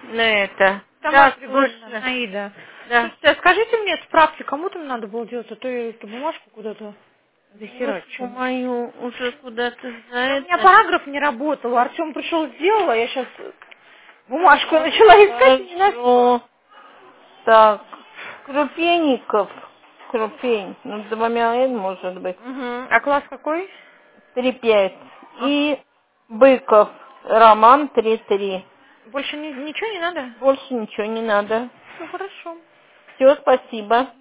на это. Тамара Так, Григорьевна, точно. Наида. Да. Слушайте, а скажите мне справки, кому там надо было делать, а то я эту бумажку куда-то Бумажку захерачу. мою уже куда-то за Да у меня это. параграф не работал, Артем пришел, сделал, а я сейчас бумажку начала искать и не нашла. Хорошо. Так, Крупенников. Крупень. Ну, 2 может быть. Угу. А класс какой? 3-5. Ага. И Быков. Роман 3-3. Больше ничего не надо? Больше ничего не надо. Все хорошо. Все, спасибо.